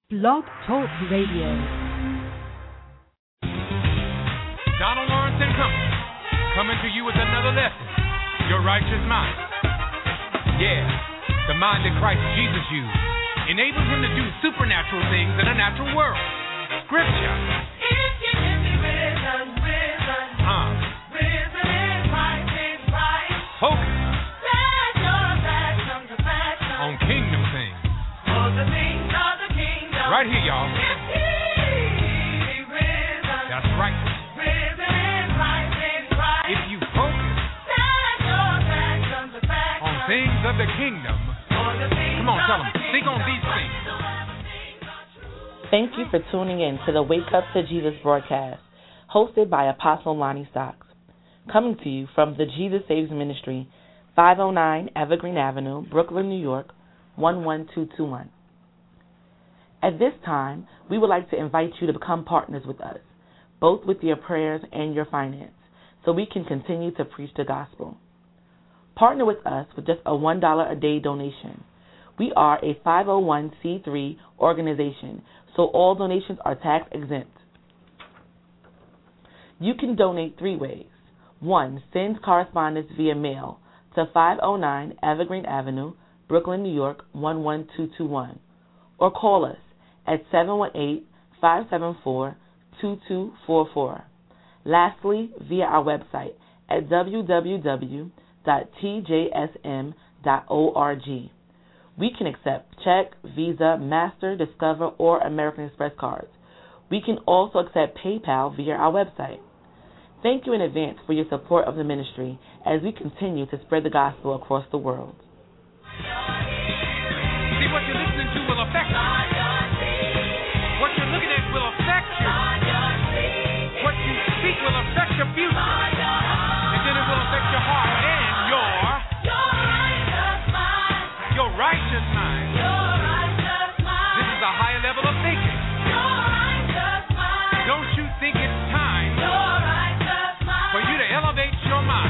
Blog Talk Radio. Donald Lawrence and Company, coming to you with another lesson, your righteous mind. Yeah, the mind that Christ Jesus used enables him to do supernatural things in a natural world. Scripture. If you give me risen in Christ. Focus Let your affections on kingdom things. for the things of the kingdom. Right here, y'all. If he be risen, That's right. risen in Christ. If you focus Let your affections on things of the kingdom, for the things come on, tell of them, the think on kingdom. these things. Thank you for tuning in to the Wake Up to Jesus broadcast, hosted by Apostle Lonnie Stocks. Coming to you from the Jesus Saves Ministry, 509 Evergreen Avenue, Brooklyn, New York, 11221. At this time, we would like to invite you to become partners with us, both with your prayers and your finance, so we can continue to preach the gospel. Partner with us with just a $1 a day donation. We are a 501c3 organization, so all donations are tax exempt. You can donate three ways. 1. Send correspondence via mail to 509 Evergreen Avenue, Brooklyn, New York, 11221. Or call us at 718-574-2244. Lastly, via our website at www.tjsm.org. We can accept check, Visa, Master, Discover, or American Express cards. We can also accept PayPal via our website. Thank you in advance for your support of the ministry as we continue to spread the gospel across the world. See, what you're listening to will affect you. What you're looking at will affect you. What you speak will affect your future. And then it will affect your heart and your righteous mind. This is a higher level of thinking. Don't you think it's time for you to elevate your mind?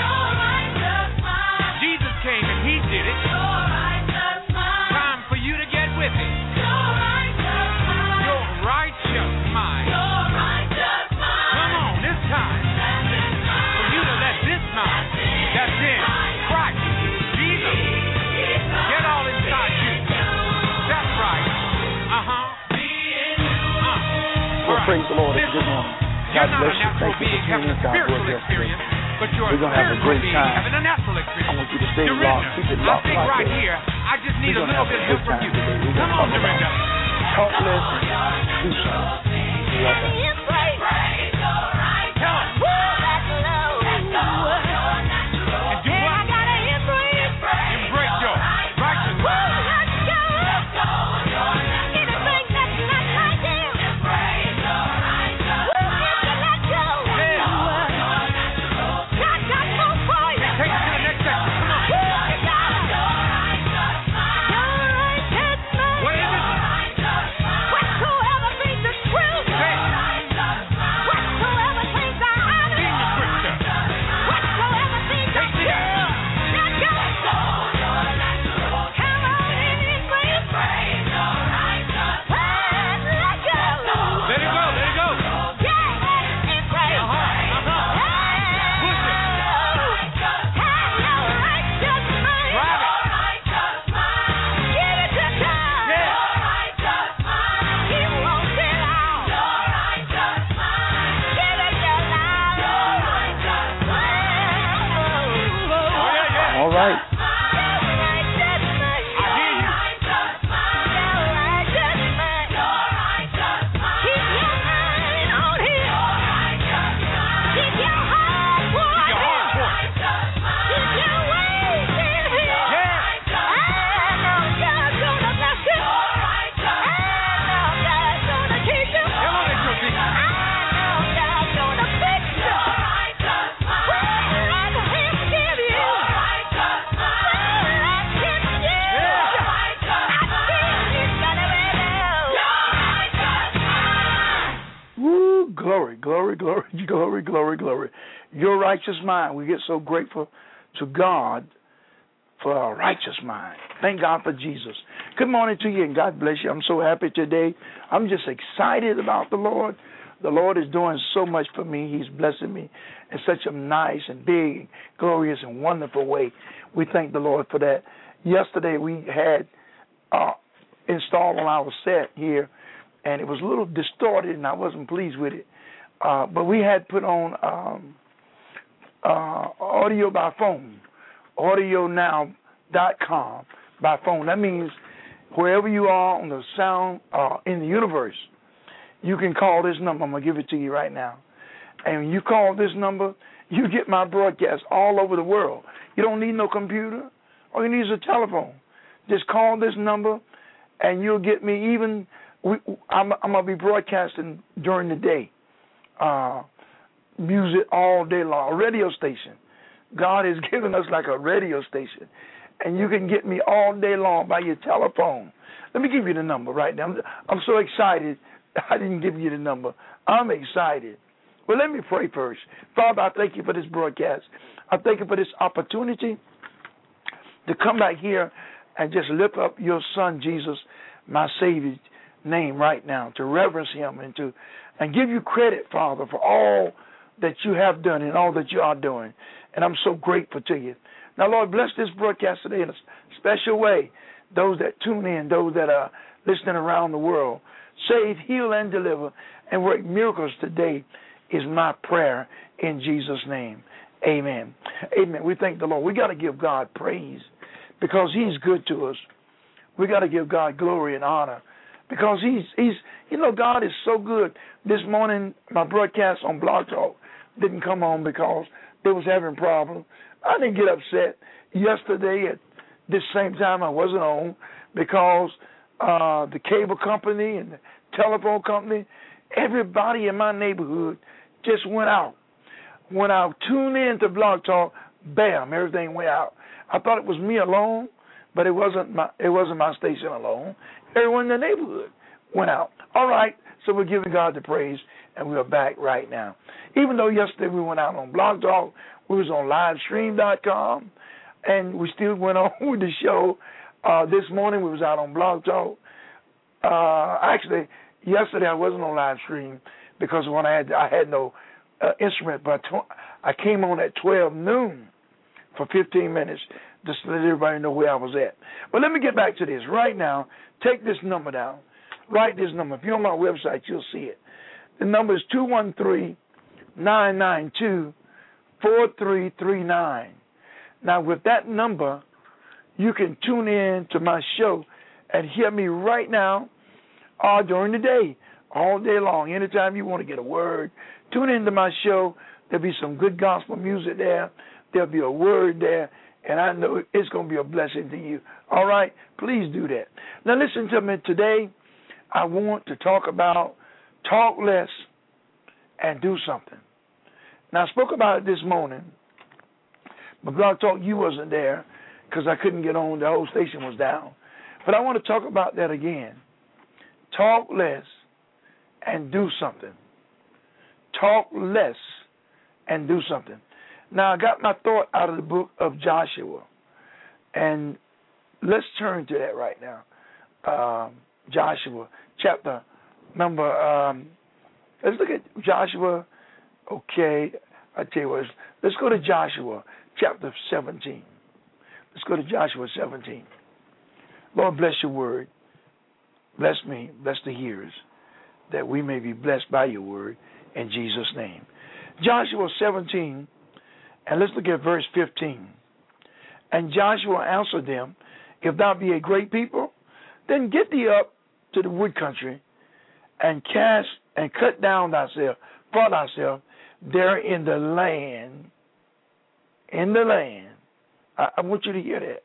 Jesus came and he did it. Time for you to get with it. Your righteous mind. Come on, it's time for you to let this mind that's in Christ Jesus get all inside you. That's right. Well, praise the Lord. Good morning. You're God not a bless you. natural Thank you being for having a tuning in to our spiritual broadcast today. experience, but you're a We're gonna have a spiritual great being time. having a natural I experience. want you to stay Dorinda, locked. Keep it I locked think right right there. here, I just need We're a gonna little have bit a of help good from time you. today. We're Come gonna on, talk Dorinda. about talk less and do something. Be right back. Tell us. And do what? Embrace your righteousness. Take it to the next section. Come on. What is it? Glory. Your righteous mind. We get so grateful to God for a righteous mind. Thank God for Jesus. Good morning to you, and God bless you. I'm so happy today. I'm just excited about the Lord. The Lord is doing so much for me. He's blessing me in such a nice and big, glorious, and wonderful way. We thank the Lord for that. Yesterday we had installed on our set here, and it was a little distorted, and I wasn't pleased with it. But we had put on audio by phone, audionow.com by phone. That means wherever you are on the sound in the universe, you can call this number. I'm going to give it to you right now. And when you call this number, you get my broadcast all over the world. You don't need no computer. All you need is a telephone. Just call this number, and you'll get me. I'm going to be broadcasting during the day. Music all day long. A radio station. God has given us like a radio station. And you can get me all day long by your telephone. Let me give you the number right now. I'm so excited. I didn't give you the number. I'm excited. Well, let me pray first. Father, I thank you for this broadcast. I thank you for this opportunity to come back here and just lift up your son, Jesus, my Savior's name right now, to reverence him and give you credit, Father, for all that you have done and all that you are doing. And I'm so grateful to you. Now, Lord, bless this broadcast today in a special way. Those that tune in, those that are listening around the world. Save, heal, and deliver, and work miracles today is my prayer in Jesus' name. Amen. Amen. We thank the Lord. We got to give God praise because he's good to us. We got to give God glory and honor because he's God is so good. This morning, my broadcast on Blog Talk didn't come on because they was having problems. I didn't get upset. Yesterday at this same time I wasn't on because the cable company and the telephone company, everybody in my neighborhood just went out. When I tuned in to Blog Talk, bam, everything went out. I thought it was me alone, but it wasn't my station alone. Everyone in the neighborhood went out. All right, so we're giving God the praise, and we're back right now. Even though yesterday we went out on Blog Talk, we was on livestream.com, and we still went on with the show. This morning we was out on Blog Talk. Actually, yesterday I wasn't on live stream because when I had no instrument, but I came on at 12 noon for 15 minutes just to let everybody know where I was at. But let me get back to this. Right now, take this number down. Write this number. If you're on my website, you'll see it. The number is 213-992-4339. Now, with that number, you can tune in to my show and hear me right now or during the day, all day long. Anytime you want to get a word, tune into my show. There'll be some good gospel music there. There'll be a word there, and I know it's going to be a blessing to you. All right? Please do that. Now, listen to me. Today, I want to talk about talk less and do something. Now, I spoke about it this morning, but Blog Talk, you wasn't there because I couldn't get on. The whole station was down. But I want to talk about that again. Talk less and do something. Talk less and do something. Now, I got my thought out of the book of Joshua, and let's turn to that right now. Joshua, chapter number, let's look at Joshua. Okay, I tell you what, let's go to Joshua, chapter 17. Let's go to Joshua 17. Lord, bless your word. Bless me, bless the hearers, that we may be blessed by your word in Jesus' name. Joshua 17, and let's look at verse 15. And Joshua answered them, if thou be a great people, then get thee up to the wood country and cut down thyself for thyself there in the land. In the land. I want you to hear that.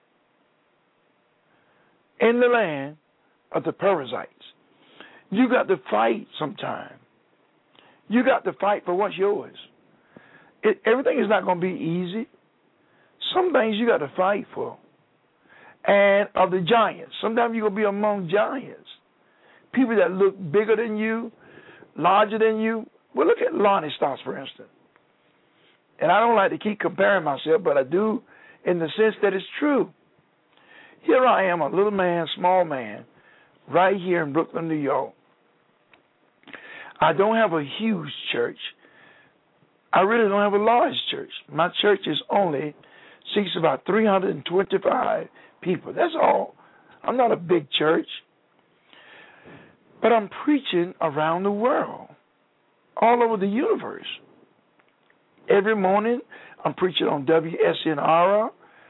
In the land of the Perizzites. You got to fight sometime. You got to fight for what's yours. Everything is not going to be easy. Some things you got to fight for. And of the giants. Sometimes you're going to be among giants. People that look bigger than you, larger than you. Well, look at Lonnie Stotts, for instance. And I don't like to keep comparing myself, but I do in the sense that it's true. Here I am, a little man, small man, right here in Brooklyn, New York. I don't have a huge church. I really don't have a large church. My church is only seats about 325 people. That's all. I'm not a big church. But I'm preaching around the world, all over the universe. Every morning, I'm preaching on WSNR,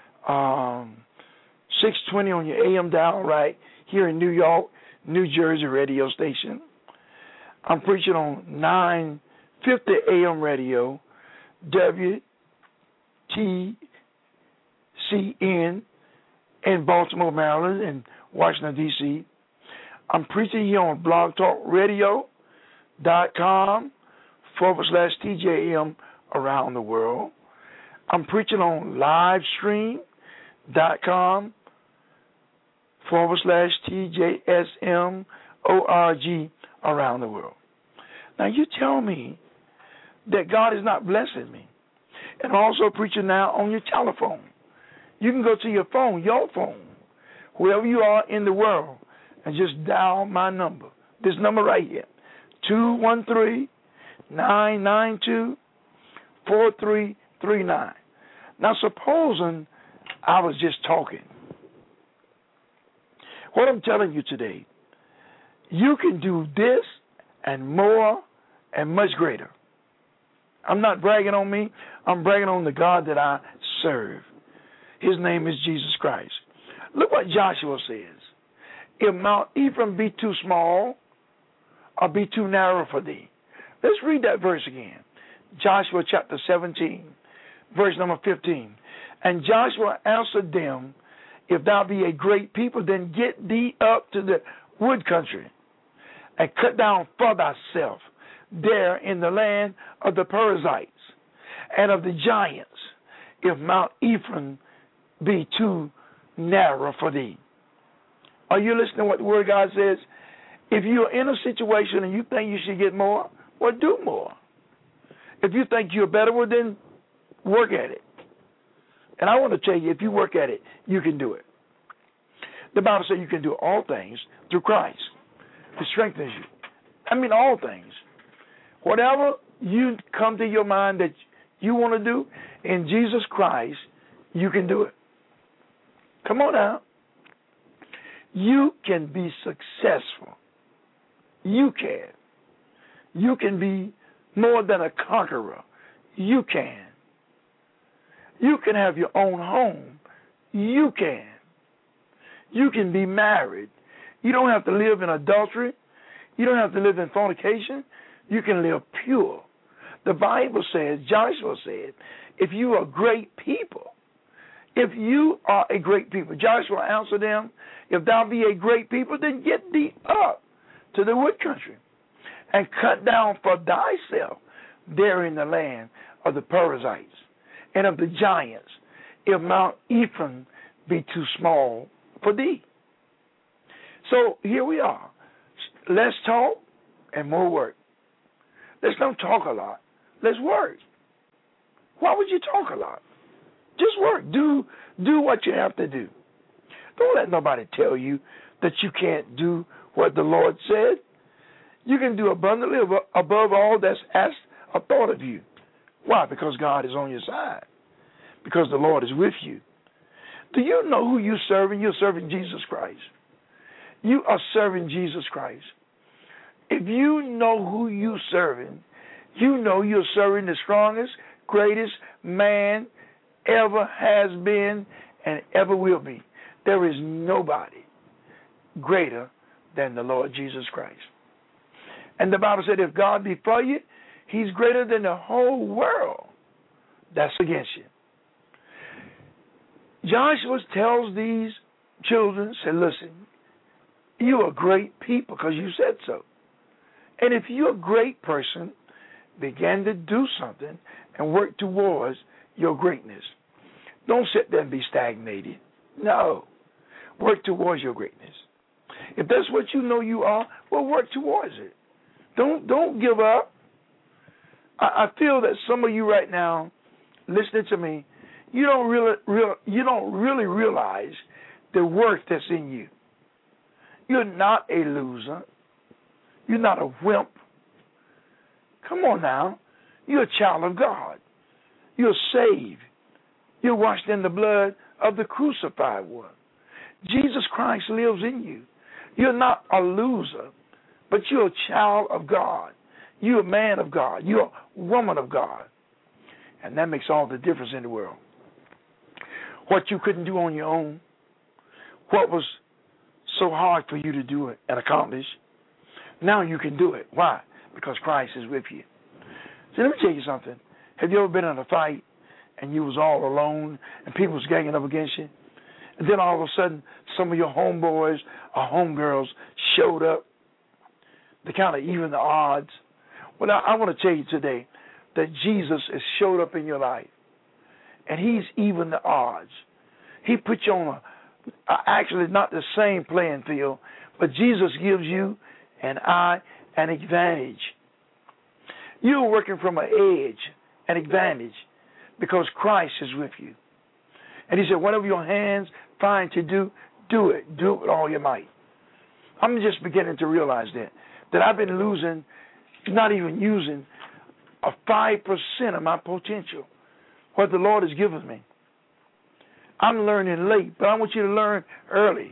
620 on your AM dial right here in New York, New Jersey radio station. I'm preaching on 950 AM radio, WTCN in Baltimore, Maryland, and Washington, D.C. I'm preaching here on blogtalkradio.com/TJM around the world. I'm preaching on livestream.com/TJSMORG around the world. Now you tell me that God is not blessing me. And I'm also preaching now on your telephone. You can go to your phone, wherever you are in the world, and just dial my number. This number right here, 213-992-4339. Now, supposing I was just talking. What I'm telling you today, you can do this and more and much greater. I'm not bragging on me. I'm bragging on the God that I serve. His name is Jesus Christ. Look what Joshua says. If Mount Ephraim be too small or be too narrow for thee. Let's read that verse again. Joshua chapter 17, verse number 15. And Joshua answered them, if thou be a great people, then get thee up to the wood country and cut down for thyself there in the land of the Perizzites and of the giants, if Mount Ephraim be too narrow for thee. Are you listening to what the Word of God says? If you're in a situation and you think you should get more, well, do more. If you think you're better, well, then work at it. And I want to tell you, if you work at it, you can do it. The Bible says you can do all things through Christ, who strengthens you. I mean, all things. Whatever you come to your mind that you want to do, in Jesus Christ, you can do it. Come on now. You can be successful. You can. You can be more than a conqueror. You can. You can have your own home. You can. You can be married. You don't have to live in adultery. You don't have to live in fornication. You can live pure. The Bible says, Joshua said, if you are great people, if you are a great people, Joshua answered them, if thou be a great people, then get thee up to the wood country and cut down for thyself there in the land of the Perizzites and of the giants, if Mount Ephraim be too small for thee. So here we are. Less talk and more work. Let's not talk a lot. Let's work. Why would you talk a lot? Just work. Do what you have to do. Don't let nobody tell you that you can't do what the Lord said. You can do abundantly above all that's asked or thought of you. Why? Because God is on your side. Because the Lord is with you. Do you know who you're serving? You're serving Jesus Christ. You are serving Jesus Christ. If you know who you're serving, you know you're serving the strongest, greatest man ever has been and ever will be. There is nobody greater than the Lord Jesus Christ. And the Bible said if God be for you, he's greater than the whole world that's against you. Joshua tells these children, said, listen, you are great people because you said so. And if you're a great person, begin to do something and work towards your greatness. Don't sit there and be stagnated. No. Work towards your greatness. If that's what you know you are, well, work towards it. Don't give up. I feel that some of you right now, listening to me, you don't really realize the worth that's in you. You're not a loser. You're not a wimp. Come on now. You're a child of God. You're saved. You're washed in the blood of the crucified one. Jesus Christ lives in you. You're not a loser, but you're a child of God. You're a man of God. You're a woman of God. And that makes all the difference in the world. What you couldn't do on your own, what was so hard for you to do it and accomplish, now you can do it. Why? Because Christ is with you. See, let me tell you something. Have you ever been in a fight and you was all alone and people was ganging up against you? And then all of a sudden, some of your homeboys or homegirls showed up. They kind of even the odds. Well, I want to tell you today that Jesus has showed up in your life. And he's even the odds. He put you on actually not the same playing field, but Jesus gives you and I an advantage. You're working from an edge, an advantage, because Christ is with you. And he said, whatever your hands find to do, do it. Do it with all your might. I'm just beginning to realize that I've been losing, not even using, a 5% of my potential, what the Lord has given me. I'm learning late, but I want you to learn early.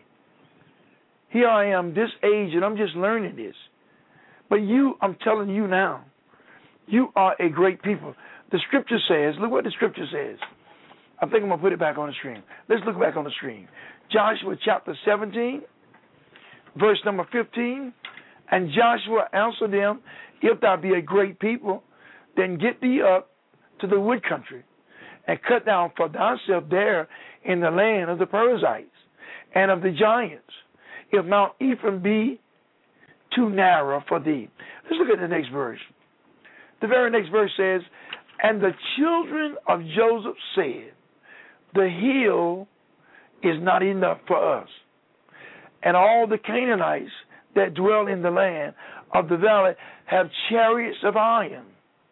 Here I am, this age, and I'm just learning this. But you, I'm telling you now, you are a great people. The scripture says, look what the scripture says. I think I'm going to put it back on the screen. Let's look back on the screen. Joshua chapter 17, verse number 15. And Joshua answered them, if thou be a great people, then get thee up to the wood country, and cut down for thyself there in the land of the Perizzites and of the giants, if Mount Ephraim be too narrow for thee. Let's look at the next verse. The very next verse says, and the children of Joseph said, the hill is not enough for us, and all the Canaanites that dwell in the land of the valley have chariots of iron,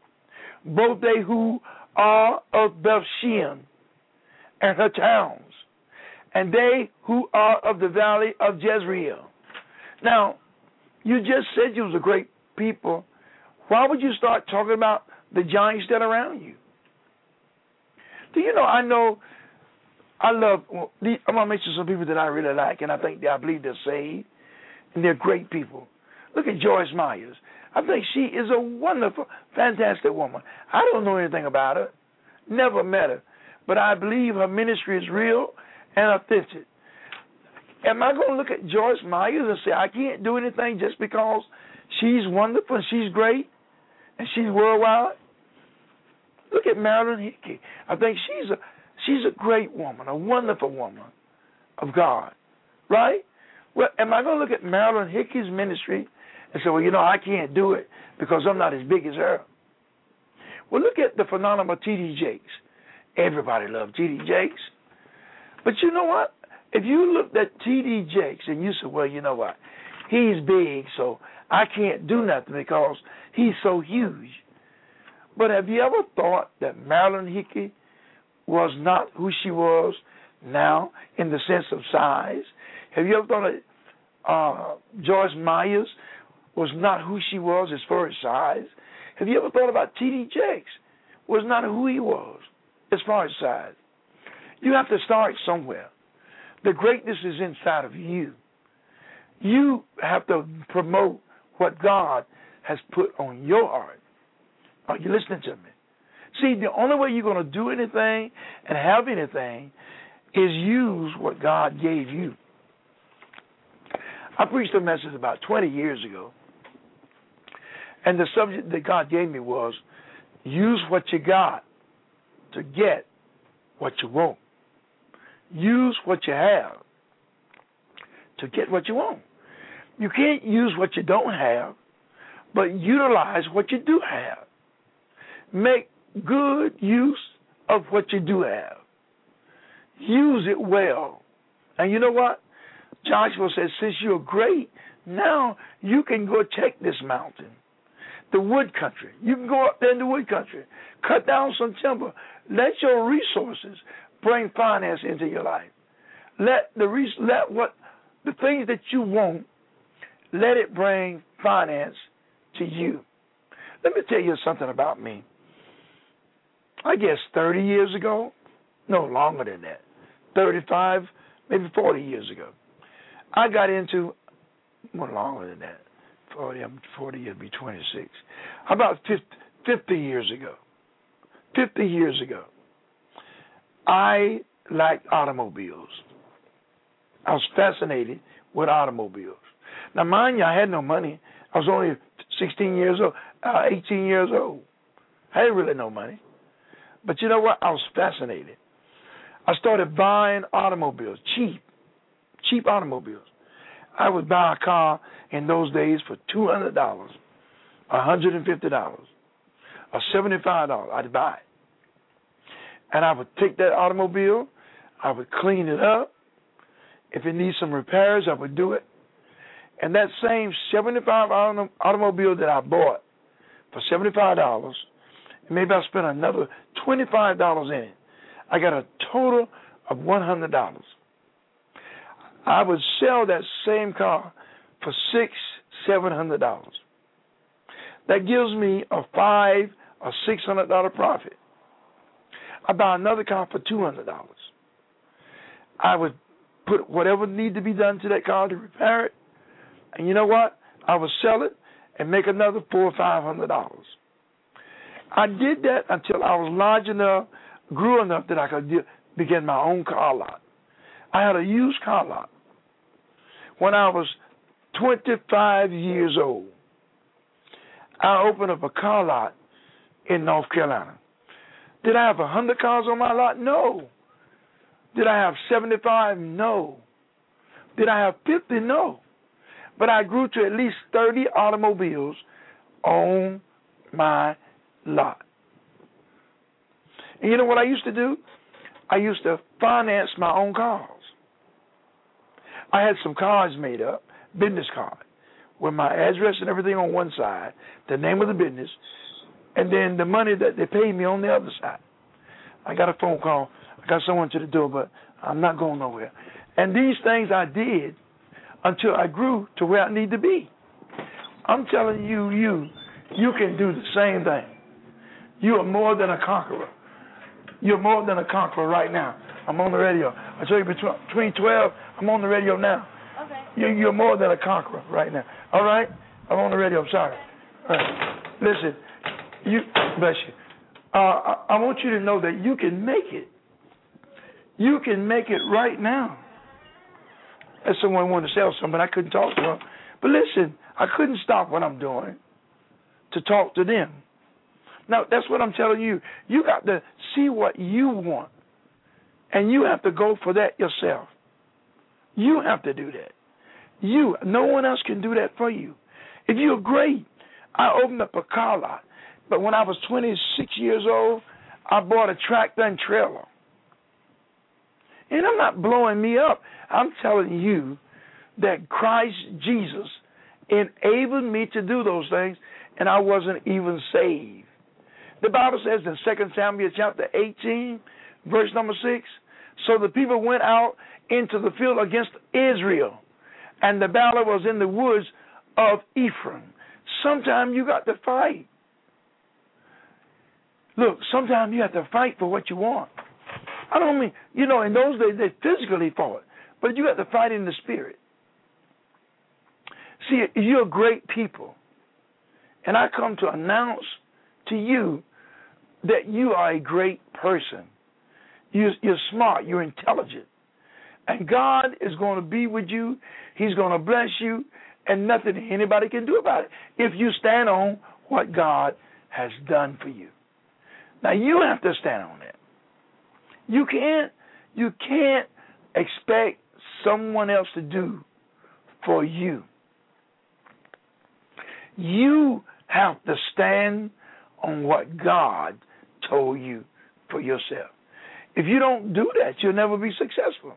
both they who are of Bethshean and her towns, and they who are of the valley of Jezreel. Now, you just said you was a great people. Why would you start talking about the giants that are around you? Do you know, I'm going to mention some people that I really like, and I believe they're saved, and they're great people. Look at Joyce Myers. I think she is a wonderful, fantastic woman. I don't know anything about her, never met her, but I believe her ministry is real and authentic. Am I going to look at Joyce Myers and say I can't do anything just because she's wonderful and she's great and she's worldwide? Look at Marilyn Hickey. I think she's a great woman, a wonderful woman of God, right? Well, am I going to look at Marilyn Hickey's ministry and say, well, I can't do it because I'm not as big as her? Well, look at the phenomenal T.D. Jakes. Everybody loved T.D. Jakes. But you know what? If you looked at T.D. Jakes and you said, well, you know what? He's big, so I can't do nothing because he's so huge. But have you ever thought that Marilyn Hickey was not who she was now in the sense of size? Have you ever thought that Joyce Myers was not who she was as far as size? Have you ever thought about T.D. Jakes was not who he was as far as size? You have to start somewhere. The greatness is inside of you. You have to promote what God has put on your heart. Are you listening to me? See, the only way you're going to do anything and have anything is use what God gave you. I preached a message about 20 years ago, and the subject that God gave me was use what you got to get what you want. Use what you have to get what you want. You can't use what you don't have, but utilize what you do have. Make good use of what you do have. Use it well. And you know what? Joshua says, since you're great, now you can go check this mountain, the wood country. You can go up there in the wood country, cut down some timber. Let your resources bring finance into your life. Let what the things that you want, let it bring finance to you. Let me tell you something about me. I guess 30 years ago, no, longer than that, 35, maybe 40 years ago, I got into, more longer than that, 40 years, be 26. About 50 years ago, 50 years ago, I liked automobiles. I was fascinated with automobiles. Now, mind you, I had no money. I was only 18 years old. I had really no money. But you know what? I was fascinated. I started buying automobiles, cheap automobiles. I would buy a car in those days for $200, $150, or $75. I'd buy it. And I would take that automobile, I would clean it up. If it needs some repairs, I would do it. And that same $75 automobile that I bought for $75, maybe I spent another $25 in it. I got a total of $100. I would sell that same car for $600-$700. That gives me a $500 or $600 profit. I buy another car for $200. I would put whatever needed to be done to that car to repair it, and you know what? I would sell it and make another $400 or $500. I did that until I was large enough, grew enough that I could begin my own car lot. I had a used car lot. When I was 25 years old, I opened up a car lot in North Carolina. Did I have 100 cars on my lot? No. Did I have 75? No. Did I have 50? No. But I grew to at least 30 automobiles on my lot. And you know what I used to do? I used to finance my own cars. I had some cards made up, business card, with my address and everything on one side, the name of the business, and then the money that they paid me on the other side. I got a phone call. I got someone to the door, but I'm not going nowhere. And these things I did until I grew to where I need to be. I'm telling you, you can do the same thing. You are more than a conqueror. You're more than a conqueror right now. I'm on the radio. I tell you, between 12, I'm on the radio now. Okay. You're more than a conqueror right now. All right? I'm on the radio. I'm sorry. All right. Listen, bless you. I want you to know that you can make it. You can make it right now. If someone wanted to sell something, I couldn't talk to them. But listen, I couldn't stop what I'm doing to talk to them. Now, that's what I'm telling you. You got to see what you want. And you have to go for that yourself. You have to do that. No one else can do that for you. If you're great, I opened up a car lot. But when I was 26 years old, I bought a tractor and trailer. And I'm not blowing me up. I'm telling you that Christ Jesus enabled me to do those things, and I wasn't even saved. The Bible says in 2 Samuel chapter 18, verse number 6, so the people went out into the field against Israel, and the battle was in the woods of Ephraim. Sometimes you got to fight. Look, sometimes you have to fight for what you want. I don't mean, in those days they physically fought, but you have to fight in the spirit. See, you're great people, and I come to announce to you that you are a great person. You're smart, you're intelligent, and God is going to be with you. He's going to bless you, and nothing anybody can do about it if you stand on what God has done for you. Now, you have to stand on that. You can't expect someone else to do for you. You have to stand on what God told you for yourself. If you don't do that, you'll never be successful.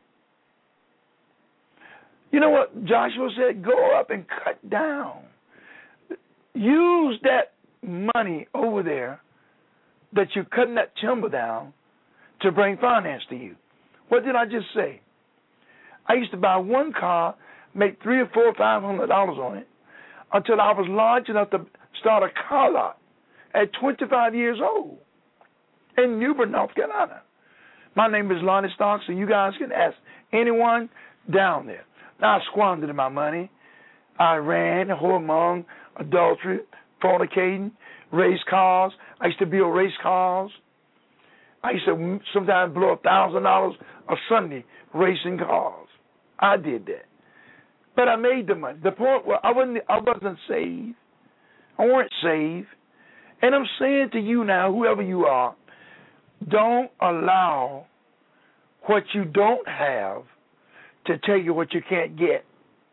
You know what Joshua said? Go up and cut down. Use that money over there that you're cutting that timber down to bring finance to you. What did I just say? I used to buy one car, make $300 or $400 or $500 on it, until I was large enough to start a car lot at 25 years old in Newbern, North Carolina. My name is Lonnie Starks, and you guys can ask anyone down there. Now, I squandered my money. I ran, whoremong, adultery, fornicating, race cars. I used to build race cars. I used to sometimes blow $1,000 a Sunday racing cars. I did that. But I made the money. The point was I wasn't saved. I weren't saved. And I'm saying to you now, whoever you are, don't allow what you don't have to tell you what you can't get.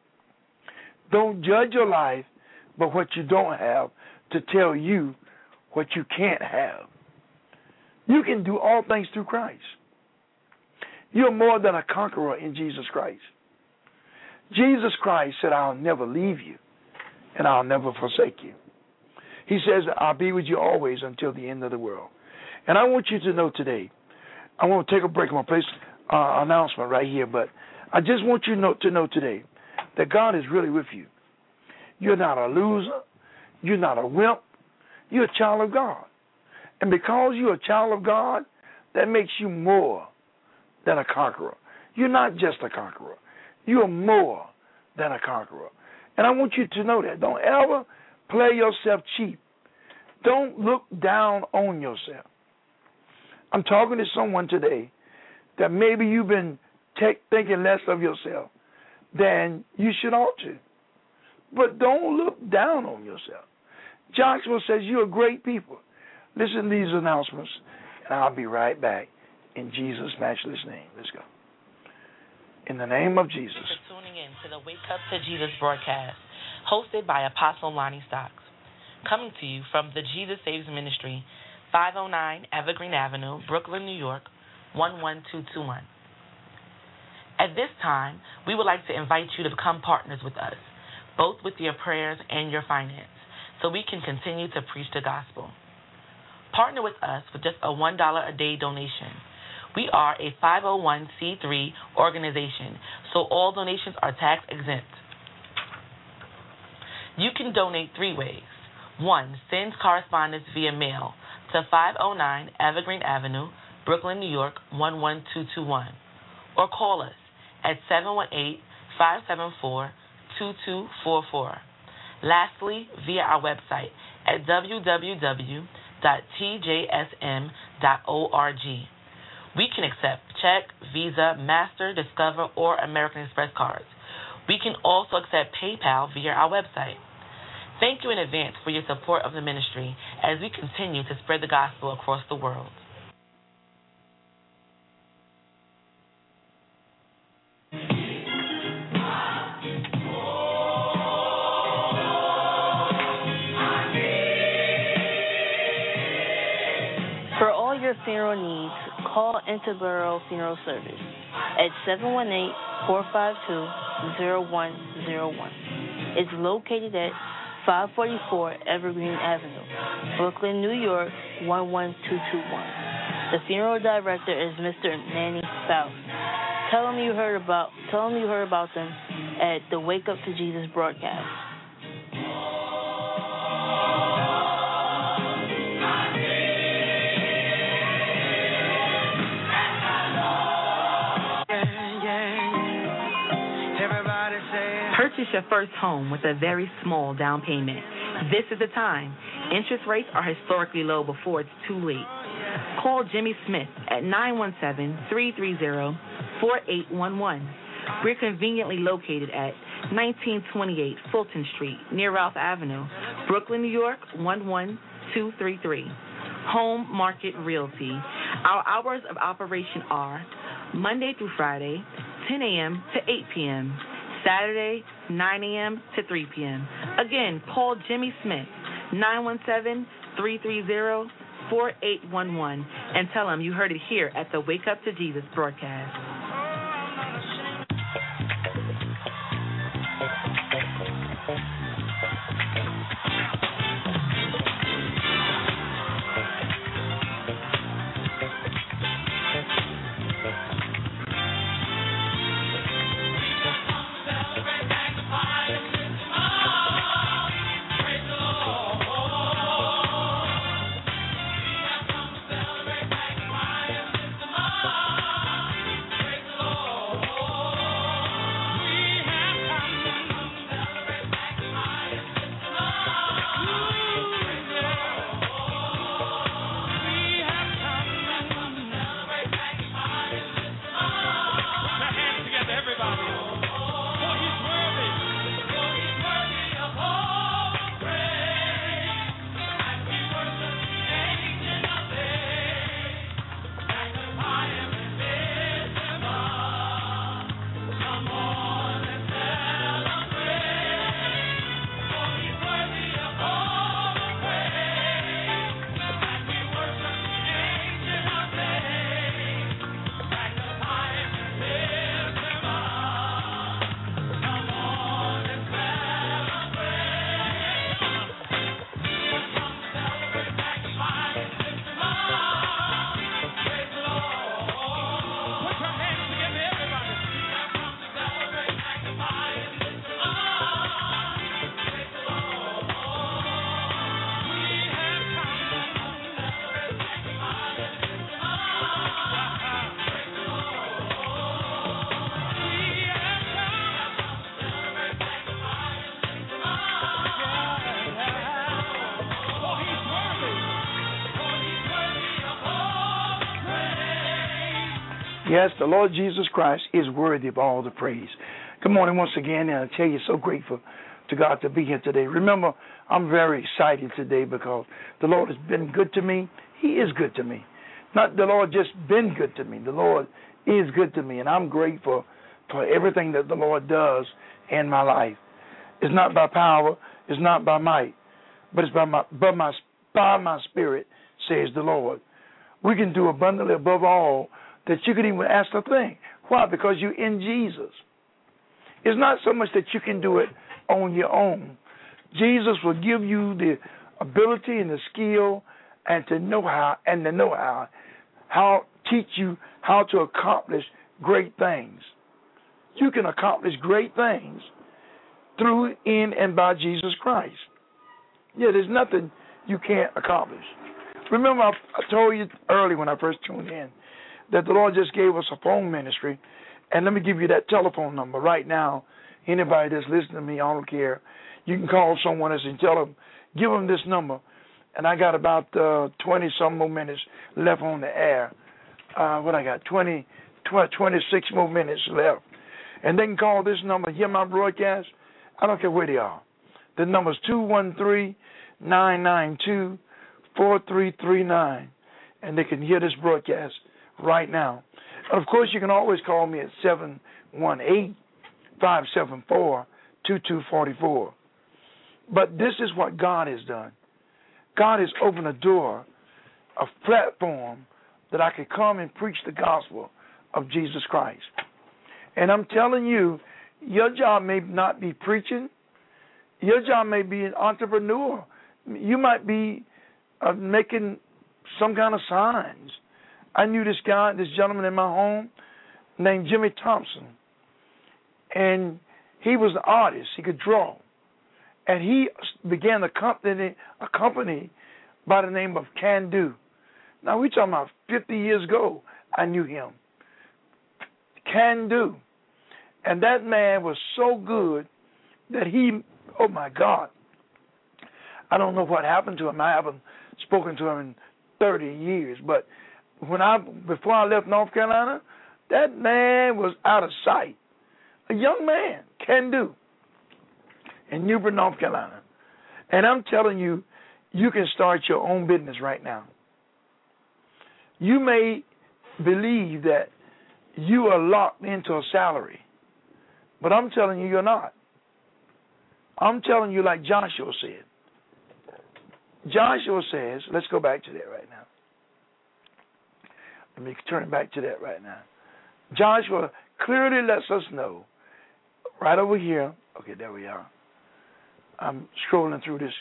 Don't judge your life by what you don't have to tell you what you can't have. You can do all things through Christ. You're more than a conqueror in Jesus Christ. Jesus Christ said, I'll never leave you and I'll never forsake you. He says, I'll be with you always until the end of the world. And I want you to know today, I want to take a break. I'm going to place an announcement right here, but I just want you to know today that God is really with you. You're not a loser. You're not a wimp. You're a child of God. And because you're a child of God, that makes you more than a conqueror. You're not just a conqueror. You're more than a conqueror. And I want you to know that. Don't ever play yourself cheap. Don't look down on yourself. I'm talking to someone today that maybe you've been thinking less of yourself than you should ought to. But don't look down on yourself. Joshua says you're great people. Listen to these announcements, and I'll be right back in Jesus' matchless name. Let's go. In the name of Jesus. Thank you for tuning in to the Wake Up to Jesus broadcast, hosted by Apostle Lonnie Stocks. Coming to you from the Jesus Saves Ministry, 509 Evergreen Avenue, Brooklyn, New York, 11221. At this time, we would like to invite you to become partners with us, both with your prayers and your finance, so we can continue to preach the gospel. Partner with us with just a $1 a day donation. We are a 501c3 organization, so all donations are tax exempt. You can donate three ways. 1. Send correspondence via mail to 509 Evergreen Avenue, Brooklyn, New York, 11221. Or call us at 718-574-2244. Lastly, via our website at www.tjsm.org. We can accept check, Visa, Master, Discover, or American Express cards. We can also accept PayPal via our website. Thank you in advance for your support of the ministry as we continue to spread the gospel across the world. For all your funeral needs, call Interborough Funeral Service at 718-452-0101. It's located at 544 Evergreen Avenue, Brooklyn, New York, 11221. The funeral director is Mr. Manny Faust. Tell them you heard about them at the Wake Up to Jesus broadcast. Purchase your first home with a very small down payment. This is the time. Interest rates are historically low before it's too late. Call Jimmy Smith at 917-330-4811. We're conveniently located at 1928 Fulton Street, near Ralph Avenue, Brooklyn, New York, 11233. Home Market Realty. Our hours of operation are Monday through Friday, 10 a.m. to 8 p.m., Saturday, 9 a.m. to 3 p.m. Again, call Jimmy Smith, 917-330-4811, and tell him you heard it here at the Wake Up to Jesus broadcast. Yes, the Lord Jesus Christ is worthy of all the praise. Good morning once again, and I tell you, so grateful to God to be here today. Remember, I'm very excited today because the Lord has been good to me. He is good to me. Not the Lord just been good to me. The Lord is good to me, and I'm grateful for everything that the Lord does in my life. It's not by power, it's not by might, but it's by my spirit, says the Lord. We can do abundantly above all that you could even ask a thing. Why? Because you're in Jesus. It's not so much that you can do it on your own. Jesus will give you the ability and the skill and the know-how, teach you how to accomplish great things. You can accomplish great things through, in, and by Jesus Christ. Yeah, there's nothing you can't accomplish. Remember, I told you early when I first tuned in that the Lord just gave us a phone ministry, and let me give you that telephone number right now. Anybody that's listening to me, I don't care. You can call someone else and tell them, give them this number, and I got about 20-some more minutes left on the air. What I got, 26 more minutes left. And they can call this number, hear my broadcast. I don't care where they are. The number's 213-992-4339, and they can hear this broadcast right now. And of course, you can always call me at 718-574-2244. But this is what God has done. God has opened a door, a platform that I could come and preach the gospel of Jesus Christ. And I'm telling you, your job may not be preaching. Your job may be an entrepreneur. You might be making some kind of signs. I knew this gentleman in my home named Jimmy Thompson. And he was an artist. He could draw. And he began a company by the name of Can Do. Now, we're talking about 50 years ago, I knew him. Can Do. And that man was so good that oh my God, I don't know what happened to him. I haven't spoken to him in 30 years. But before I left North Carolina, that man was out of sight. A young man, Can Do, in Newbern, North Carolina. And I'm telling you, you can start your own business right now. You may believe that you are locked into a salary, but I'm telling you, you're not. I'm telling you like Joshua said. Joshua says, let's go back to that right now. Let me turn back to that right now. Joshua clearly lets us know, right over here. Okay, there we are. I'm scrolling through this.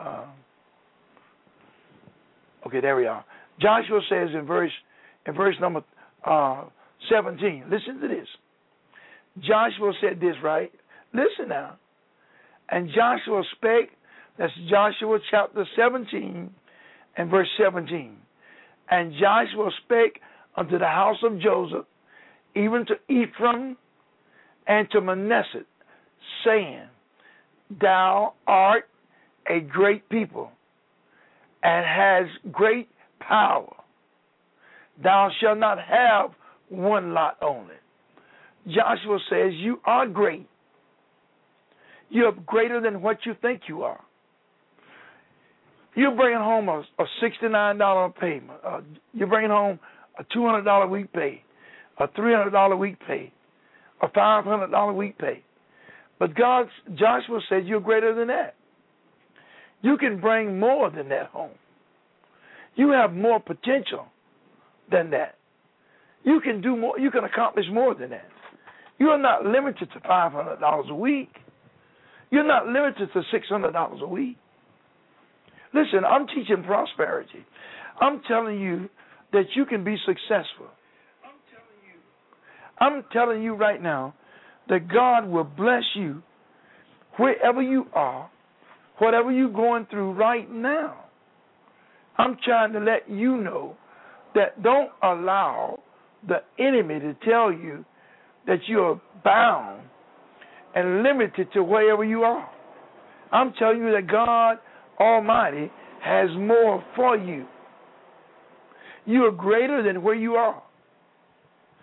Okay, there we are. Joshua says in verse number 17, listen to this. Joshua said this, right? Listen now. And Joshua spake, that's Joshua chapter 17 and verse 17. And Joshua spake unto the house of Joseph, even to Ephraim and to Manasseh, saying, Thou art a great people, and has great power. Thou shalt not have one lot only. Joshua says, you are great. You are greater than what you think you are. You're bringing home a $69 payment. You're bringing home a $200 week pay, a $300 week pay, a $500 week pay. But Joshua said you're greater than that. You can bring more than that home. You have more potential than that. You can do more. You can accomplish more than that. You are not limited to $500 a week. You're not limited to $600 a week. Listen, I'm teaching prosperity. I'm telling you that you can be successful. I'm telling you right now that God will bless you wherever you are, whatever you're going through right now. I'm trying to let you know that don't allow the enemy to tell you that you're bound and limited to wherever you are. I'm telling you that God Almighty has more for you. You are greater than where you are.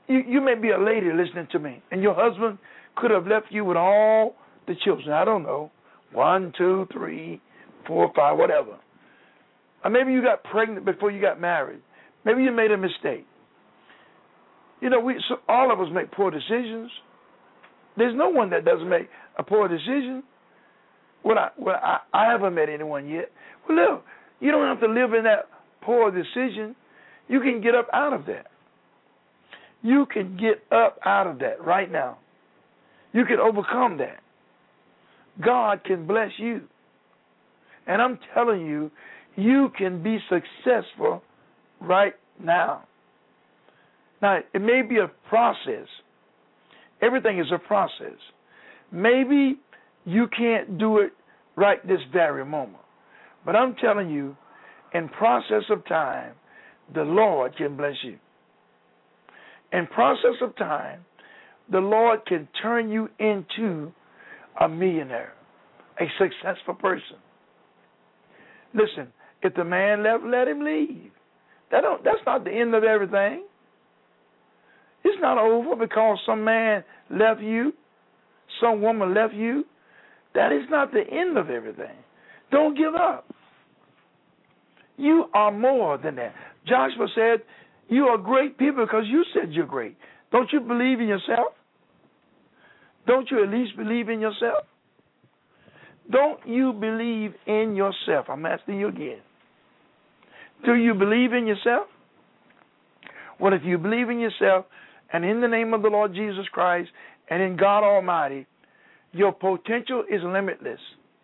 You may be a lady listening to me, and your husband could have left you with all the children. I don't know, 1, 2, 3, 4, 5, whatever. Or maybe you got pregnant before you got married. Maybe you made a mistake. You know, all of us make poor decisions. There's no one that doesn't make a poor decision. I haven't met anyone yet. Well, look, you don't have to live in that poor decision. You can get up out of that. You can get up out of that right now. You can overcome that. God can bless you. And I'm telling you, you can be successful right now. Now, it may be a process. Everything is a process. Maybe you can't do it right this very moment. But I'm telling you, in process of time, the Lord can bless you. In process of time, the Lord can turn you into a millionaire, a successful person. Listen, if the man left, let him leave. That's not the end of everything. It's not over because some man left you, some woman left you. That is not the end of everything. Don't give up. You are more than that. Joshua said, you are great people because you said you're great. Don't you believe in yourself? Don't you at least believe in yourself? Don't you believe in yourself? I'm asking you again. Do you believe in yourself? Well, if you believe in yourself and in the name of the Lord Jesus Christ and in God Almighty, your potential is limitless.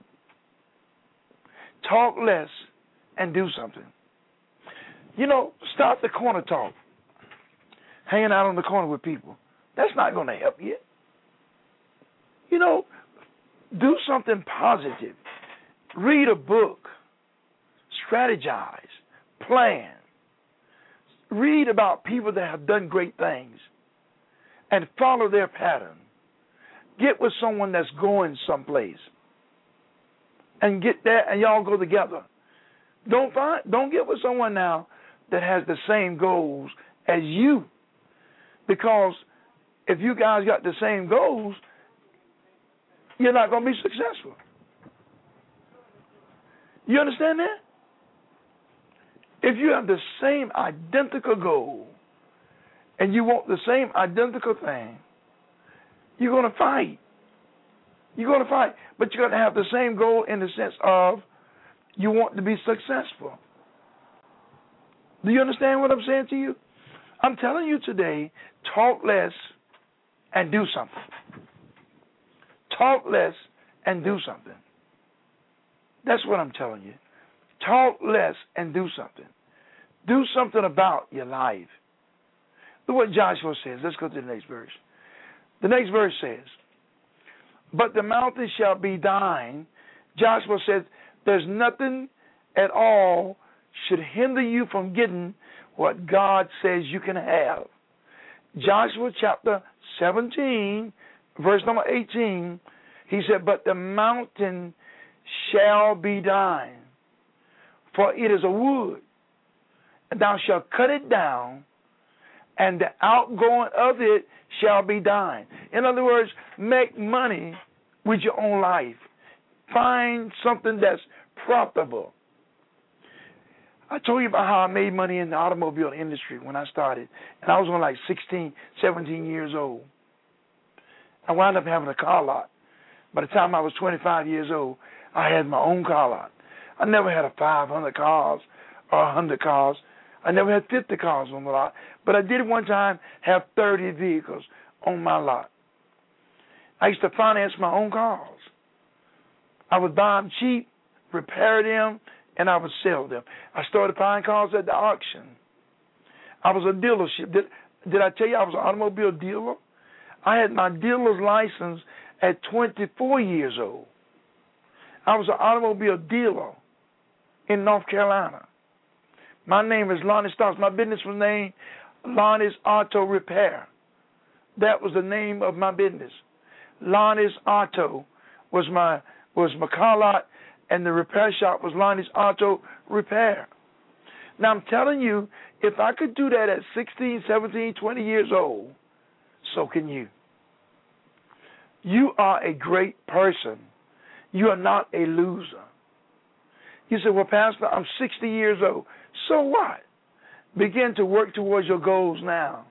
Talk less and do something. You know, stop the corner talk. Hanging out on the corner with people. That's not going to help you. You know, do something positive. Read a book. Strategize. Plan. Read about people that have done great things and follow their pattern. Get with someone that's going someplace and get there and y'all go together. Don't get with someone now that has the same goals as you, because if you guys got the same goals, you're not going to be successful. You understand that? If you have the same identical goal and you want the same identical thing, you're going to fight. You're going to fight. But you're going to have the same goal in the sense of you want to be successful. Do you understand what I'm saying to you? I'm telling you today, talk less and do something. Talk less and do something. That's what I'm telling you. Talk less and do something. Do something about your life. Look what Joshua says. Let's go to the next verse. The next verse says, but the mountain shall be thine. Joshua says, there's nothing at all should hinder you from getting what God says you can have. Joshua chapter 17, verse number 18, he said, but the mountain shall be thine, for it is a wood, and thou shalt cut it down, and the outgoing of it shall be thine. In other words, make money with your own life. Find something that's profitable. I told you about how I made money in the automobile industry when I started, and I was only like 16, 17 years old. I wound up having a car lot. By the time I was 25 years old, I had my own car lot. I never had a 500 cars or 100 cars. I never had 50 cars on the lot, but I did one time have 30 vehicles on my lot. I used to finance my own cars. I would buy them cheap, repair them, and I would sell them. I started buying cars at the auction. I was a dealership. Did I tell you I was an automobile dealer? I had my dealer's license at 24 years old. I was an automobile dealer in North Carolina. My name is Lonnie Stocks. My business was named Lonnie's Auto Repair. That was the name of my business. Lonnie's Auto was my car lot, and the repair shop was Lonnie's Auto Repair. Now, I'm telling you, if I could do that at 16, 17, 20 years old, so can you. You are a great person. You are not a loser. You say, well, Pastor, I'm 60 years old. So what? Begin to work towards your goals now.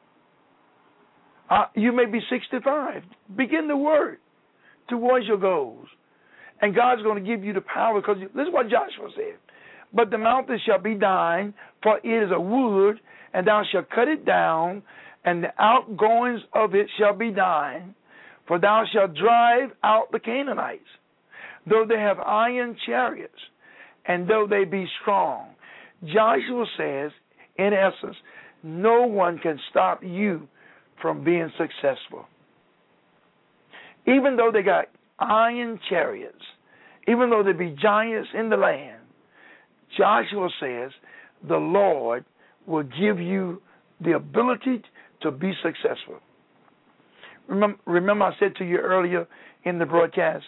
You may be 65. Begin to work towards your goals. And God's going to give you the power, because this is what Joshua said. But the mountain shall be thine, for it is a wood, and thou shalt cut it down, and the outgoings of it shall be thine, for thou shalt drive out the Canaanites, though they have iron chariots, and though they be strong. Joshua says, in essence, no one can stop you from being successful. Even though they got iron chariots, even though there be giants in the land, Joshua says the Lord will give you the ability to be successful. Remember I said to you earlier in the broadcast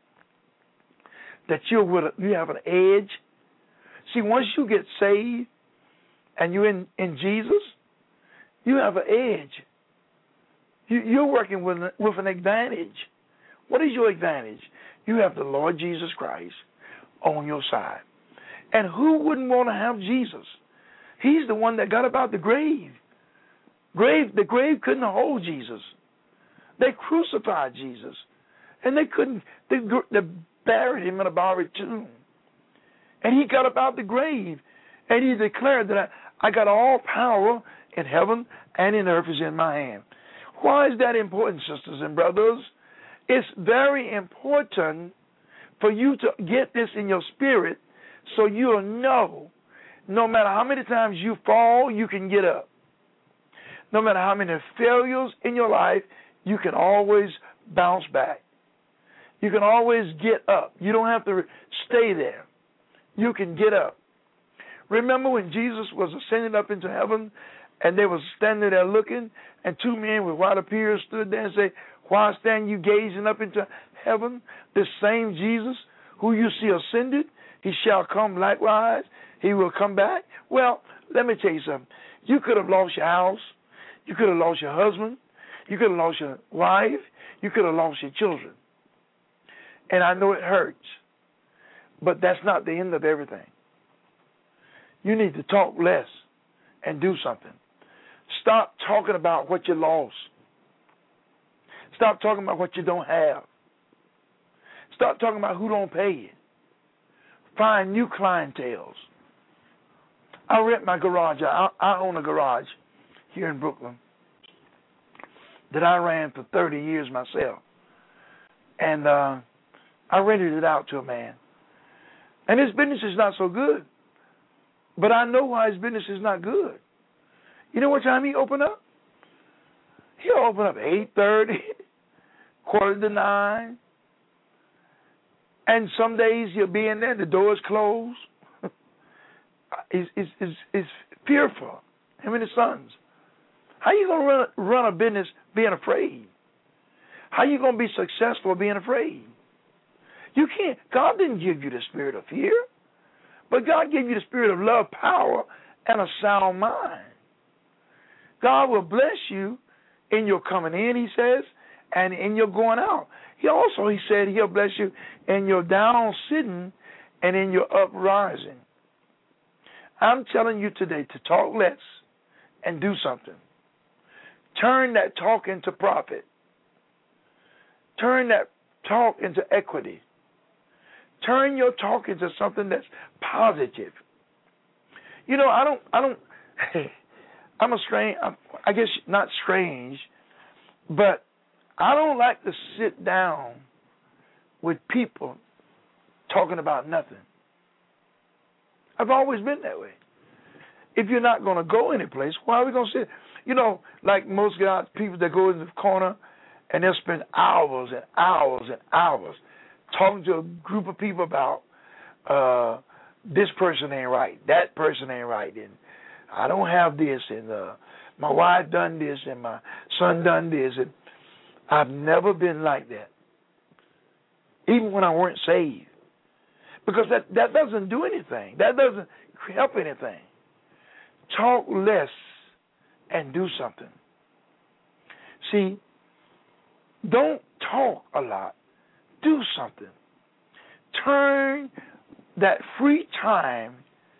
that you have an edge. See, once you get saved and you're in Jesus, you have an edge. You're working with an advantage. What is your advantage? You have the Lord Jesus Christ on your side. And who wouldn't want to have Jesus? He's the one that got up out the grave. The grave couldn't hold Jesus. They crucified Jesus. And they buried him in a borrowed tomb. And he got up out the grave. And he declared that I got all power in heaven and in earth is in my hand. Why is that important, sisters and brothers? It's very important for you to get this in your spirit so you'll know no matter how many times you fall, you can get up. No matter how many failures in your life, you can always bounce back. You can always get up. You don't have to stay there. You can get up. Remember when Jesus was ascended up into heaven and they were standing there looking, and two men with white appearance stood there and said, why stand you gazing up into heaven? This same Jesus who you see ascended, he shall come likewise. He will come back. Well, let me tell you something. You could have lost your house. You could have lost your husband. You could have lost your wife. You could have lost your children. And I know it hurts, but that's not the end of everything. You need to talk less and do something. Stop talking about what you lost. Stop talking about what you don't have. Stop talking about who don't pay you. Find new clienteles. I rent my garage. I own a garage here in Brooklyn that I ran for 30 years myself. And I rented it out to a man. And his business is not so good. But I know why his business is not good. You know what time he open up? He'll open up 8:30, 8:45. And some days he'll be in there, the door's closed. It's fearful, him and his sons. How you going to run a business being afraid? How you going to be successful being afraid? You can't. God didn't give you the spirit of fear, but God gave you the spirit of love, power, and a sound mind. God will bless you in your coming in, he says, and in your going out. He said he'll bless you in your down sitting and in your uprising. I'm telling you today to talk less and do something. Turn that talk into profit. Turn that talk into equity. Turn your talk into something that's positive. You know, I'm a strange, I guess not strange, but I don't like to sit down with people talking about nothing. I've always been that way. If you're not going to go anyplace, why are we going to sit? You know, like most guys, people that go in the corner and they'll spend hours and hours and hours talking to a group of people about this person ain't right, that person ain't right, and I don't have this, and my wife done this, and my son done this, and I've never been like that, even when I weren't saved. Because that doesn't do anything. That doesn't help anything. Talk less and do something. See, don't talk a lot. Do something. Turn that free time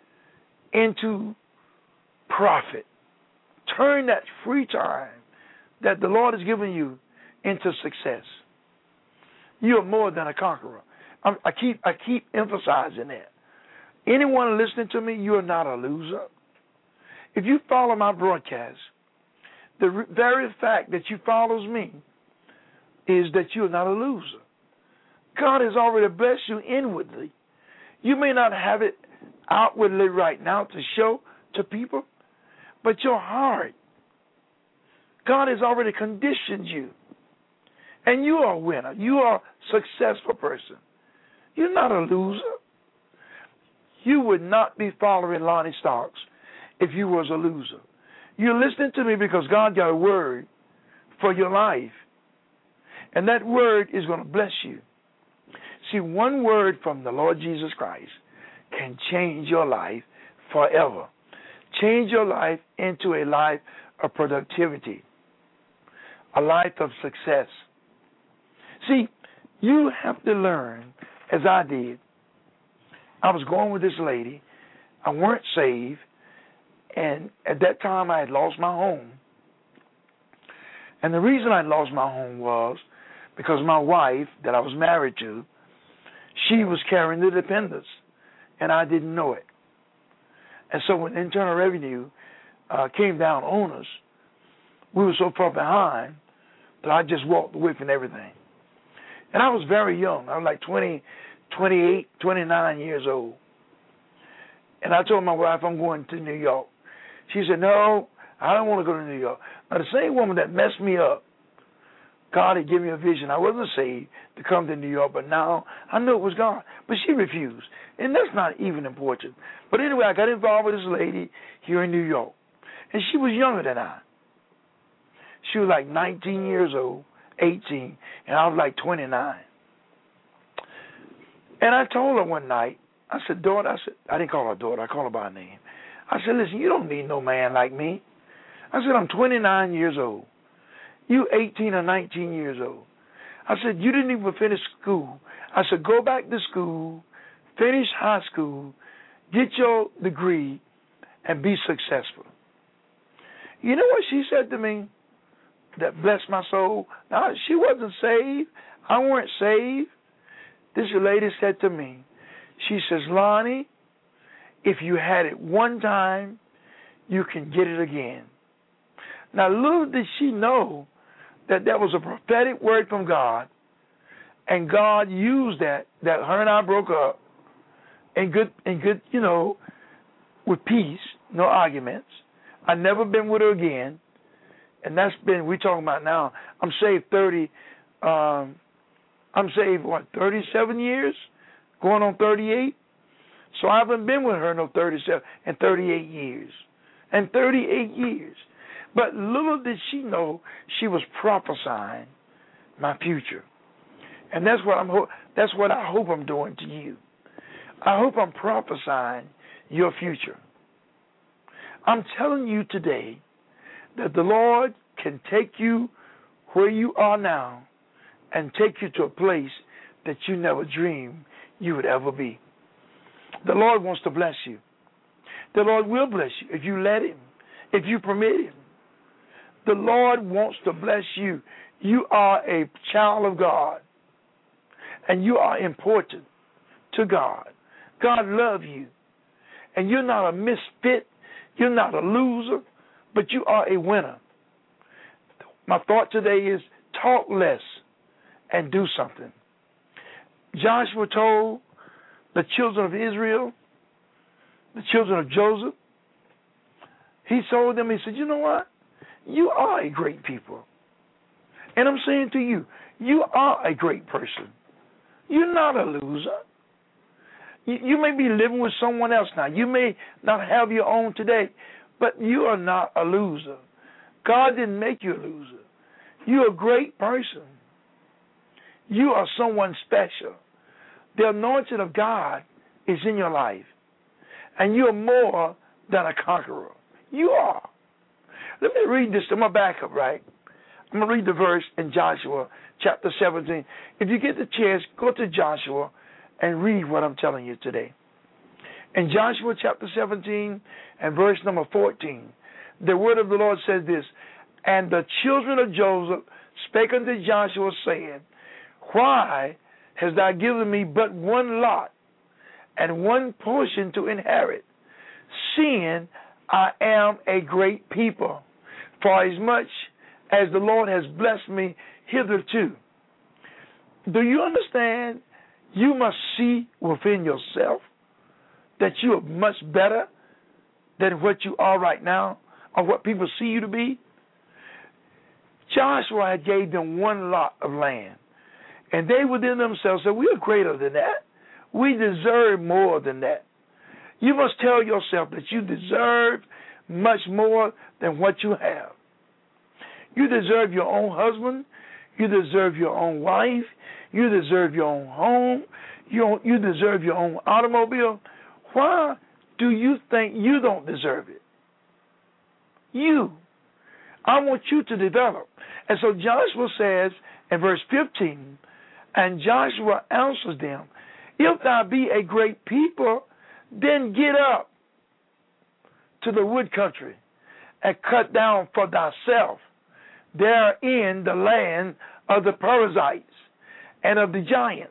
into profit. Turn that free time that the Lord has given you into success. You are more than a conqueror. I keep emphasizing that. Anyone listening to me, you are not a loser. If you follow my broadcast, the very fact that you follows me is that you are not a loser. God has already blessed you inwardly. You may not have it outwardly right now to show to people, but your heart, God has already conditioned you. And you are a winner. You are a successful person. You're not a loser. You would not be following Lonnie Starks if you was a loser. You're listening to me because God got a word for your life. And that word is going to bless you. See, one word from the Lord Jesus Christ can change your life forever. Change your life into a life of productivity, a life of success. See, you have to learn, as I did. I was going with this lady. I weren't saved. And at that time, I had lost my home. And the reason I lost my home was because my wife that I was married to, she was carrying the dependents, and I didn't know it. And so when Internal Revenue came down on us, we were so far behind that I just walked away from everything. And I was very young. I was like 20, 28, 29 years old. And I told my wife, I'm going to New York. She said, no, I don't want to go to New York. Now, the same woman that messed me up, God had given me a vision. I wasn't saved to come to New York, but now I knew it was God. But she refused. And that's not even important. But anyway, I got involved with this lady here in New York. And she was younger than I. She was like 19 years old, 18, and I was like 29. And I told her one night, I said, daughter, I didn't call her daughter, I called her by her name. I said, listen, you don't need no man like me. I said, I'm 29 years old. You 18 or 19 years old. I said, you didn't even finish school. I said, go back to school, finish high school, get your degree, and be successful. You know what she said to me that blessed my soul? Now, she wasn't saved. I weren't saved. This lady said to me, she says, Lonnie, if you had it one time, you can get it again. Now, little did she know that was a prophetic word from God, and God used that her and I broke up in good, with peace, no arguments. I've never been with her again, and that's been, we're talking about now, I'm saved 37 years, going on 38. So I haven't been with her no 37 and 38 years. And 38 years. But little did she know she was prophesying my future. And that's what I hope I'm doing to you. I hope I'm prophesying your future. I'm telling you today that the Lord can take you where you are now and take you to a place that you never dreamed you would ever be. The Lord wants to bless you. The Lord will bless you if you let Him, if you permit Him. The Lord wants to bless you. You are a child of God, and you are important to God. God loves you, and you're not a misfit. You're not a loser, but you are a winner. My thought today is talk less and do something. Joshua told the children of Israel, the children of Joseph, he told them, he said, you know what? You are a great people. And I'm saying to you, you are a great person. You're not a loser. You may be living with someone else now. You may not have your own today, but you are not a loser. God didn't make you a loser. You're a great person. You are someone special. The anointing of God is in your life. And you're more than a conqueror. You are. Let me read this. I'm going to back up, right? I'm going to read the verse in Joshua chapter 17. If you get the chance, go to Joshua and read what I'm telling you today. In Joshua chapter 17 and verse number 14, the word of the Lord says this, and the children of Joseph spake unto Joshua, saying, why hast thou given me but one lot and one portion to inherit, seeing I am a great people, for as much as the Lord has blessed me hitherto? Do you understand? You must see within yourself that you are much better than what you are right now, or what people see you to be. Joshua had gave them one lot of land, and they within themselves said, we are greater than that. We deserve more than that. You must tell yourself that you deserve much more than what you have. You deserve your own husband. You deserve your own wife. You deserve your own home. You deserve your own automobile. Why do you think you don't deserve it? I want you to develop. And so Joshua says in verse 15, and Joshua answers them, if thou be a great people, then get up to the wood country and cut down for thyself therein the land of the Perizzites and of the giants,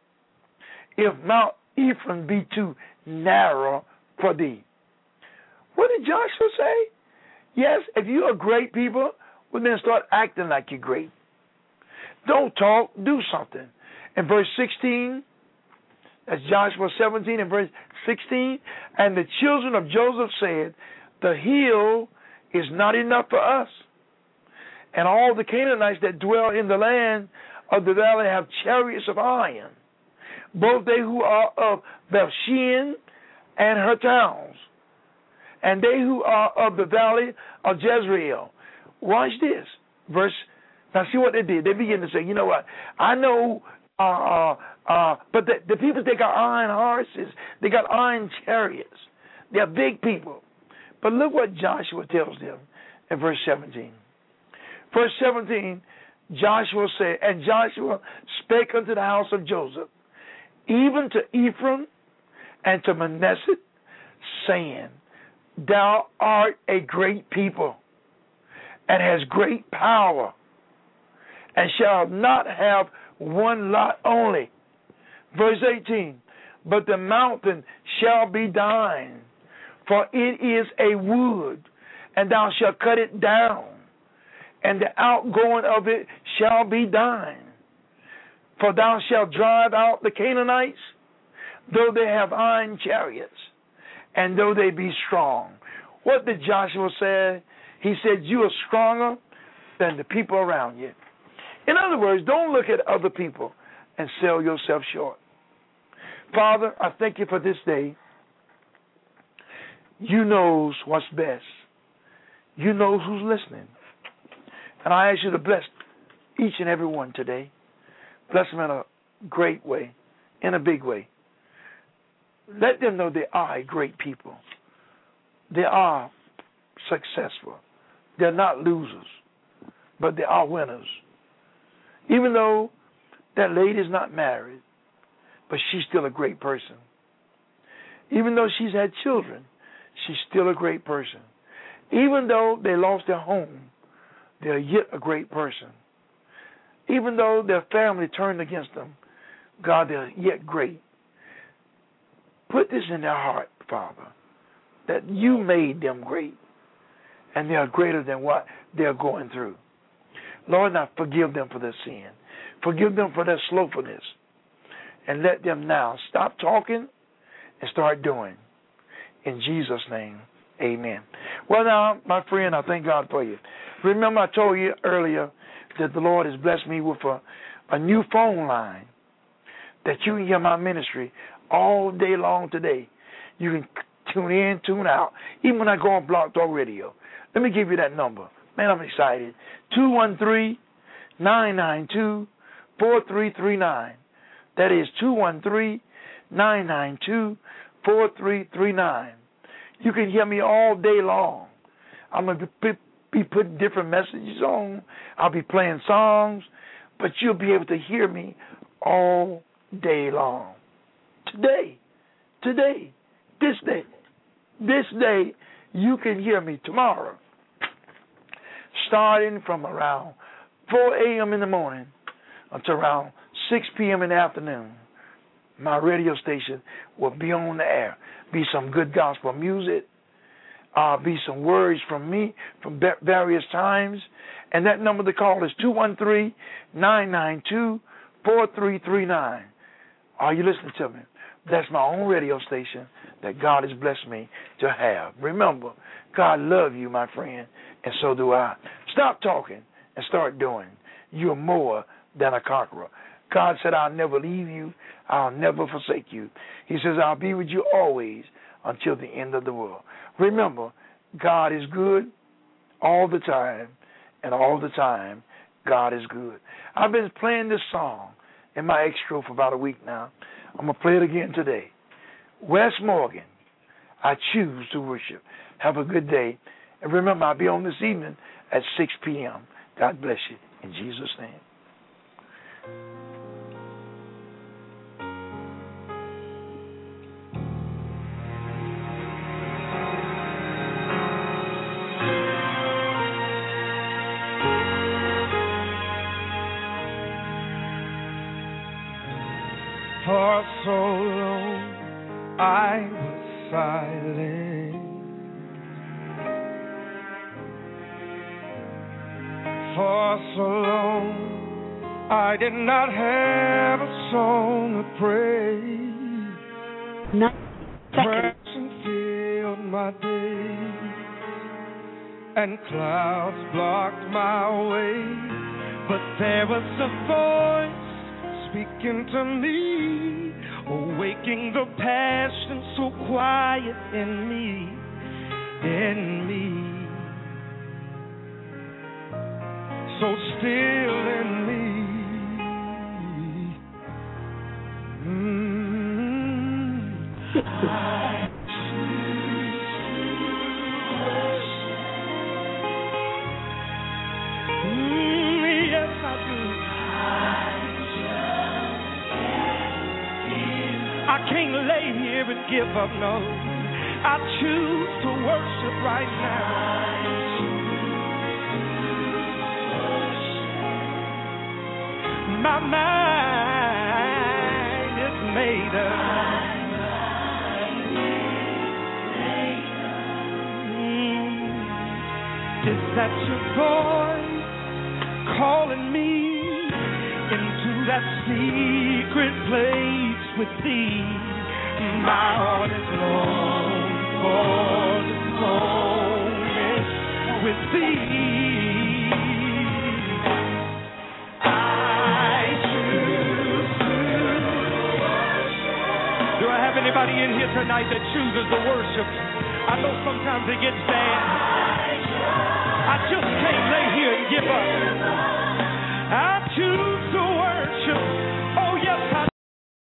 if Mount Ephraim be too narrow for thee. What did Joshua say? Yes, if you are great people, well then start acting like you're great. Don't talk, do something. In verse 16, that's Joshua 17 and verse 16, and the children of Joseph said, the hill is not enough for us, and all the Canaanites that dwell in the land of the valley have chariots of iron, both they who are of Bethshean and her towns, and they who are of the valley of Jezreel. Watch this. Now see what they did. They begin to say, you know what? I know, but the people, they got iron horses. They got iron chariots. They're big people. But look what Joshua tells them in verse 17. Verse 17, Joshua said, and Joshua spake unto the house of Joseph, even to Ephraim and to Manasseh, saying, thou art a great people, and hast great power, and shalt not have one lot only. Verse 18, but the mountain shall be thine, for it is a wood, and thou shalt cut it down, and the outgoing of it shall be thine. For thou shalt drive out the Canaanites, though they have iron chariots, and though they be strong. What did Joshua say? He said, you are stronger than the people around you. In other words, don't look at other people and sell yourself short. Father, I thank you for this day. You knows what's best. You knows who's listening. And I ask you to bless each and every one today. Bless them in a great way, in a big way. Let them know they are a great people. They are successful. They're not losers, but they are winners. Even though that lady is not married, but she's still a great person. Even though she's had children, she's still a great person. Even though they lost their home, they're yet a great person. Even though their family turned against them, God, they're yet great. Put this in their heart, Father, that you made them great, and they are greater than what they're going through. Lord, now forgive them for their sin. Forgive them for their slothfulness. And let them now stop talking and start doing. In Jesus' name, amen. Well, now, my friend, I thank God for you. Remember, I told you earlier that the Lord has blessed me with a new phone line that you can hear my ministry all day long today. You can tune in, tune out, even when I go on Blog Talk Radio. Let me give you that number. Man, I'm excited. 213-992-4339. That is 992-4339. You can hear me all day long. I'm going to be putting different messages on. I'll be playing songs, but you'll be able to hear me all day long. Today, this day, you can hear me tomorrow. Starting from around 4 a.m. in the morning until around 6 p.m. in the afternoon, my radio station will be on the air. Be some good gospel music, be some words from me from various times. And that number to call is 213-992-4339. Are you listening to me? That's my own radio station that God has blessed me to have. Remember, God loves you, my friend, and so do I. Stop talking and start doing. You're more than a conqueror. God said, I'll never leave you. I'll never forsake you. He says, I'll be with you always until the end of the world. Remember, God is good all the time, and all the time, God is good. I've been playing this song in my extra for about a week now. I'm going to play it again today. Wes Morgan, I choose to worship. Have a good day. And remember, I'll be on this evening at 6 p.m. God bless you. In Jesus' name. For so long I was silent. For so long I did not have a song to praise. 90 seconds. Depression filled my days, and clouds blocked my way. But there was a voice speaking to me, awaking the passion so quiet in me, so still in me. I choose to worship. Yes, I do. I can't lay here and give up, no. I choose to worship right now. My mind is made up. Is that your voice calling me into that secret place with thee? My heart is long for this moment with thee. I choose to worship. Do I have anybody in here tonight that chooses to worship? I know sometimes it gets bad. I just can't lay here and give up. I choose to